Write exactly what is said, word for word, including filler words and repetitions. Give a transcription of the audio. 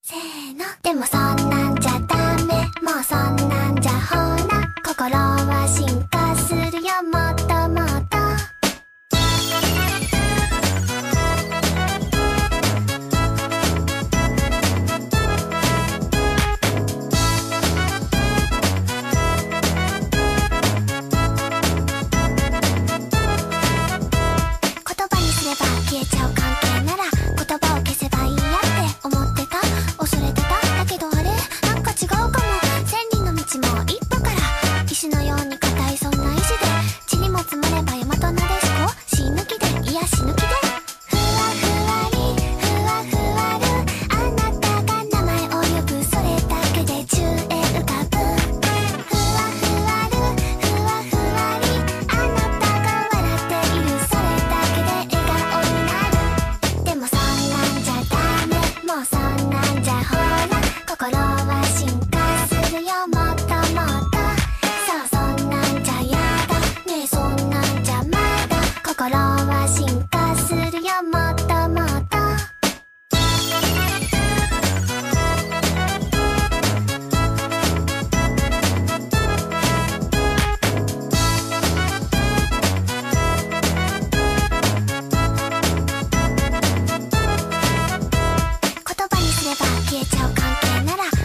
せーの。でもそんなんじゃダメ、もうそんなんじゃほら心は進化するよ、もっともっと。言葉にすれば消えちゃう関係なら言葉を消せばいいやって思ってた、恐れてた。だけどあれなんか違うかも。千里の道も一歩から、石のように硬いそんな意志で、地にも積もれば大和なでしこ、死ぬ気で、いや死ぬ気で。ふわふわりふわふわる、あなたが名前を呼ぶ、それだけで宙へ浮かぶ。ふわふわるふわふわり、あなたが笑っている、それだけで笑顔になる。でもそんなんじゃダメ、もうそんなんじゃほら心は進化するよ、もっともっと。そうそんなんじゃやだねえ、そんなんじゃまだ心は進化するよ、もっともっと。言葉にすれば消えちゃう関係なら